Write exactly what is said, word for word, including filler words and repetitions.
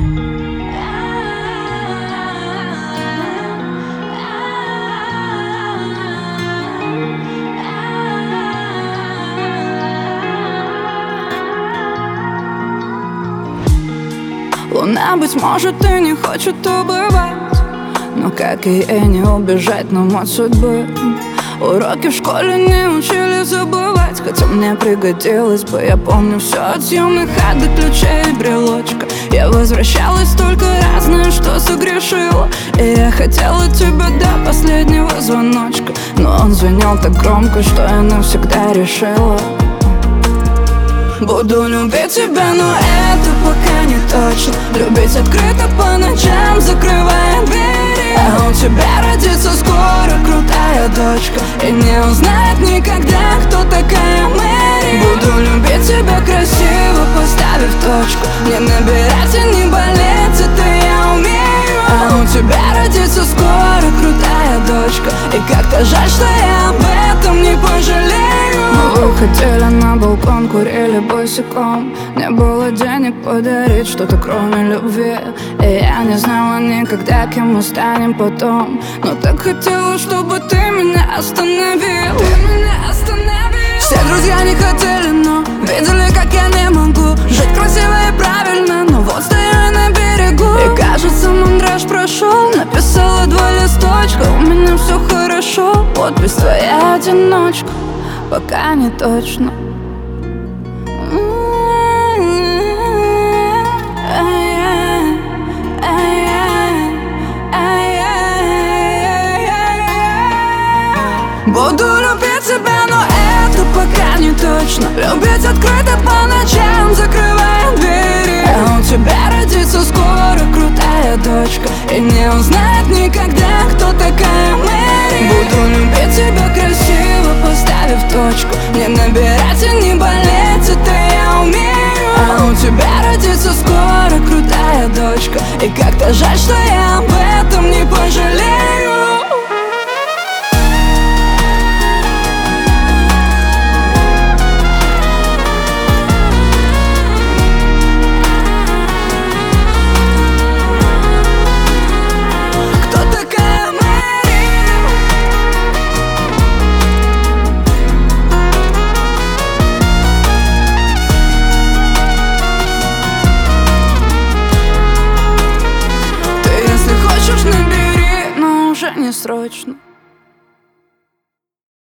Луна, быть может, и не хочет убывать, но как и ей не убежать нам от судьбы. Уроки в школе не учили забывать, хотя мне пригодилось бы. Я помню все от съемных хат до ключей и брелочка. Я возвращалась столько раз, знаешь, что согрешила. И я хотела тебя до последнего звоночка, но он звенел так громко, что я навсегда решила: буду любить тебя, но это пока не точно. Любить открыто по ночам, закрывая двери. А у тебя родится скоро крутая дочка, и не узнает никогда, кто такая Мэри. Буду любить тебя красиво, поставив точку. Не набирать и не болеть, это я умею. А у тебя родится скоро крутая дочка, и как-то жаль, что я об этом не пожалею. Мы выходили на балкон, курили босиком. Не было денег подарить что-то кроме любви, и я не знала никогда, кем мы станем потом. Но так хотела, чтобы ты меня остановил. Ты меня остановил. Все друзья не хотели, но видели, как я не могу жить красиво и правильно. Но вот стою я на берегу, и кажется, мандраж прошел. Написала два листочка: у меня все хорошо. Подпись твоя одиночка, пока не точно. Буду любить тебя, но это пока не точно. Любить открыто по ночам, закрывая двери. А у тебя родится скоро крутая дочка, и не узнает никогда, кто такая Мэри. Буду любить тебя красиво, поставив точку. Не набирать и не болеть, это я умею. А у тебя родится скоро крутая дочка, и как-то жаль, что я об этом не пожалею.